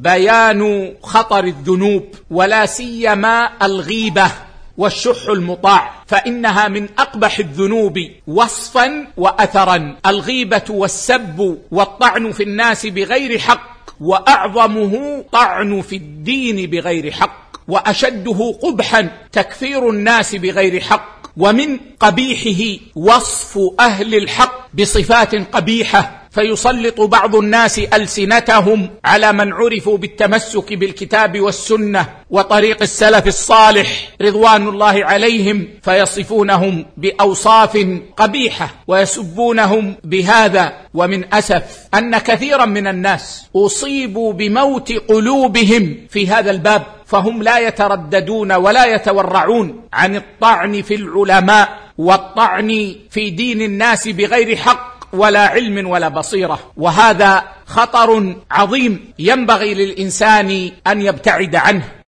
بيان خطر الذنوب، ولا سيما الغيبة والشح المطاع، فإنها من أقبح الذنوب وصفا وأثرا. الغيبة والسب والطعن في الناس بغير حق، وأعظمه طعن في الدين بغير حق، وأشده قبحا تكفير الناس بغير حق. ومن قبيحه وصف أهل الحق بصفات قبيحة، فيسلط بعض الناس ألسنتهم على من عرفوا بالتمسك بالكتاب والسنة وطريق السلف الصالح رضوان الله عليهم، فيصفونهم بأوصاف قبيحة ويسبونهم بهذا. ومن أسف أن كثيرا من الناس أصيبوا بموت قلوبهم في هذا الباب، فهم لا يترددون ولا يتورعون عن الطعن في العلماء والطعن في دين الناس بغير حق ولا علم ولا بصيرة، وهذا خطر عظيم ينبغي للإنسان أن يبتعد عنه.